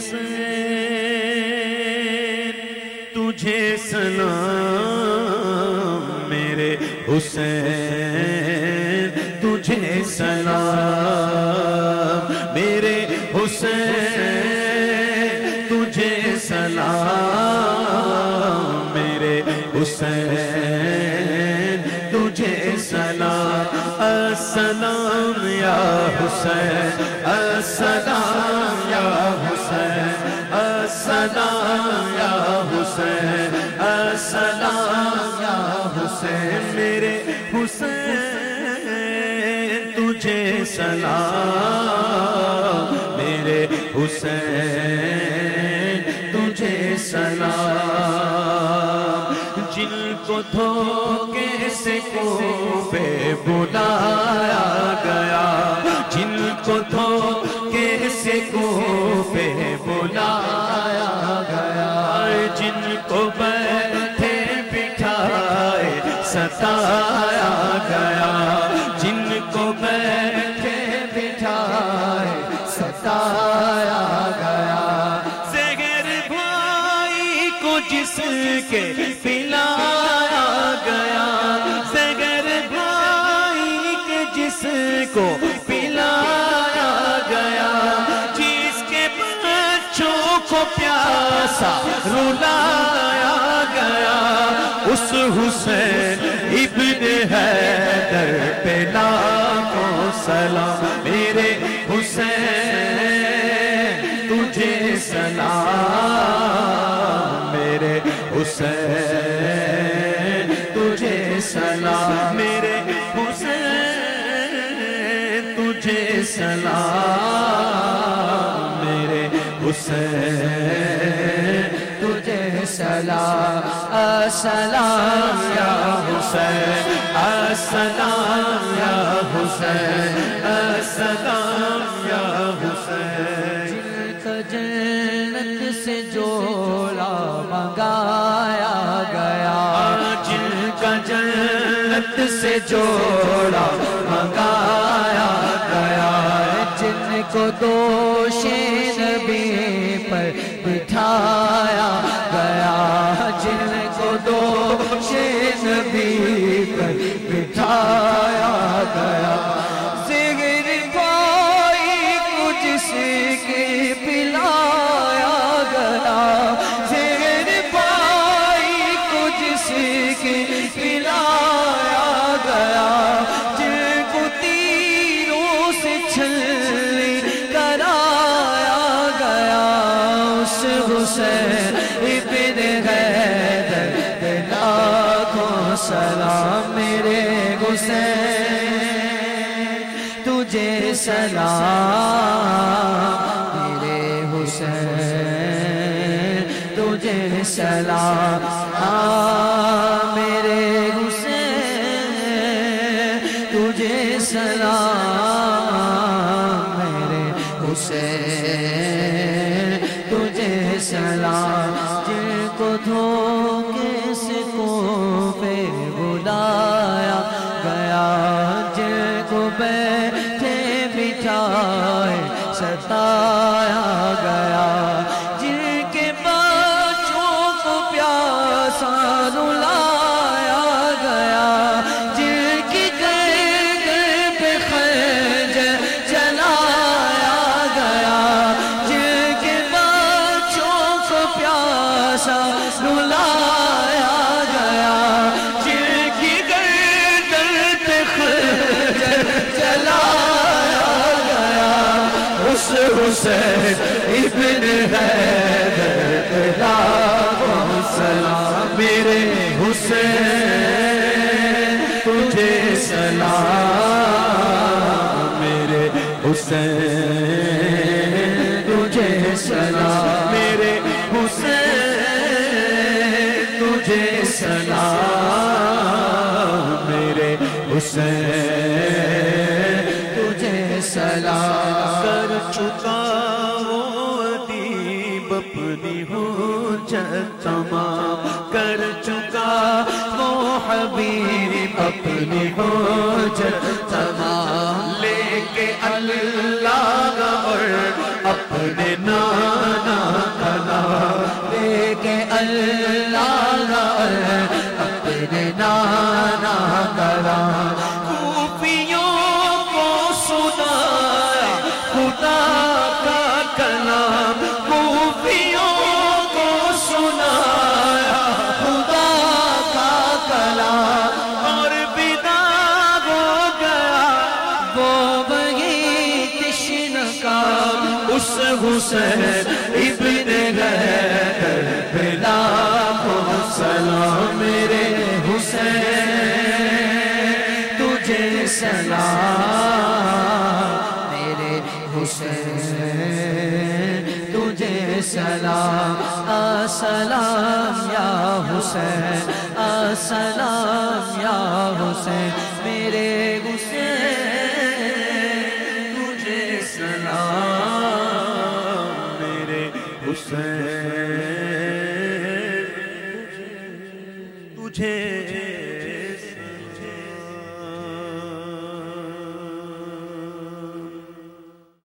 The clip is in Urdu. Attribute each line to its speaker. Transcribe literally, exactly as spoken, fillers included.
Speaker 1: حسین تجھے سلام، میرے حسین تجھے سلام، میرے حسین تجھے سلام، میرے حسین تجھے سلام، السلام یا حسین، السلام یا حسین، السلام یا حسین، السلام یا حسین، میرے حسین تجھے سلام، میرے حسین تجھے سلام، جن کو دھوکے سے کوفے بلایا گیا، جن کو دھوکے سے کوفے بلایا گیا، جن کو بیٹھے بٹھائے ستایا گیا، جن کو بیٹھے بٹھائے ستایا گیا، زہر بھائی کو جس کے پلایا گیا، زہر بھائی کے جس کو پلایا گیا، جس کے بچوں کو پیاسا رلایا گیا، اس حسین ابن حیدر پہ لاکھوں سلام، میرے حسین تجھے سلام، میرے حسین تجھے سلام، میرے حسین تجھے سلام، میرے حسین تجھے سلام، السلام یا حسین، السلام یا حسین، السلام یا حسین، جن کا جنت سے جوڑا منگایا گیا، جن کا جنت سے جوڑا منگایا گیا، جن کو دوش نبی پر بٹھایا گیا، جن کو دوش نبی پر بٹھایا گیا، زہر بھائی کو جس کے پلایا گیا، زہر بھائی کو جس کے پلایا گیا، جن کو تیروں سے چھلنی کرایا گیا، اس حسین ابن حیدر پہ لاکھوں سلام، میرے حسین تجھے سلام، میرے حسین تجھے سلام، میرے حسین تجھے سلام، میرے حسین تجھے سلام، جن کو دھوکے سے کوفے بلایا گیا، جن کو بیٹھے بٹھائے ستایا گیا، جن کے بچوں کو پیاسا رلایا گیا، جن کی گردن پہ خنجر چلایا گیا، جن کے بچوں کو پیاسا رلایا گیا، جن کی گردن پہ خنجر چلایا گیا، اس حسین ابن حیدر پہ لاکھوں سلام، میرے حسین تجھے سلام، میرے حسین تجھے سلام، میرے حسین تجھے سلام، میرے حسین تجھے سلام، کر چکا وہ ادیب اپنی حجت تمام، کر چکا وہ حبیب اپنی حجت تمام، لے کے اللہ اور اپنے نانا اللہ اپنے نانا کرا خوفیوں کو سنایا خدا کا کلام خوفیوں کو سنایا خدا کا کلام اور بدا ہو گیا وہ وہی تشن کا اس حسین ابن بلا کو سلام میرے حسین تجھے سلام میرے حسین تجھے سلام السلام یا حسین السلام یا حسین میرے حسین تجھے سلام میرے حسین تجھے